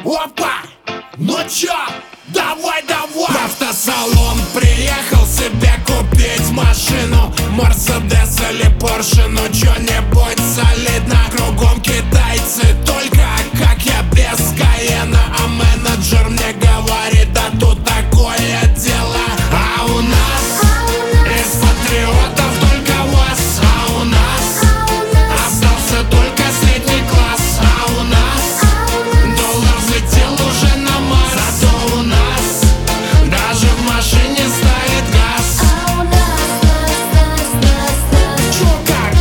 Опа! Ну чё? Давай, давай! В автосалон приехал себе купить машину, Мерседес или Порше, ну чё-нибудь солидно. Кругом китайцы, только как я без Каена. А менеджер мне говорит, да тут такое дело. А у нас из патриотов только ВАЗ. А у нас остался только средний класс. А у нас доллар взлетел уже на Марс. Зато у нас даже в машине стоит газ. Чё как?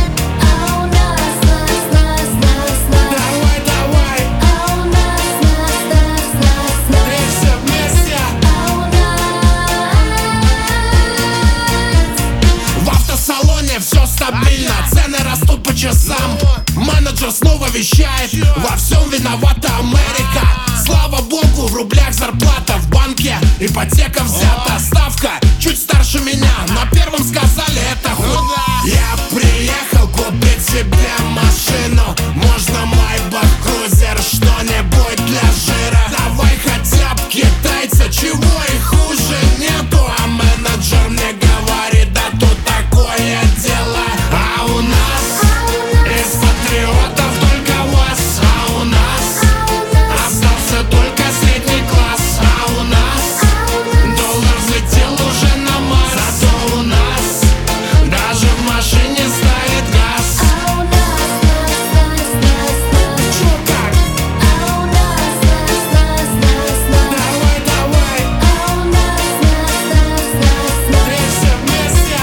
Давай, давай, и все вместе. В автосалоне все стабильно, цены растут по часам. Менеджер снова вещает, во всем виновата Америка. Слава богу, в рублях зарплата, в банке ипотека взята. Ставка чуть старше меня, на первом сказали это хуйня. Я приехал купить себе машину, можно Майбах, Крузер, что-нибудь для жира. Давай хотя бы китайца, чего и хуже нету. А менеджер мне говорит, да тут такое дело. А у нас из патриотов только ВАЗ. А у нас остался только средний класс. А у нас доллар взлетел уже на Марс. Зато у нас даже в машине стоит газ. Чё как? Давай, давай, и все вместе.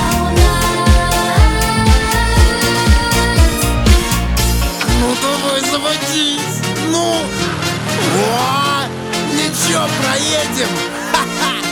Ну давай, заводись. Ну. О, ничего, проедем. Ха-ха.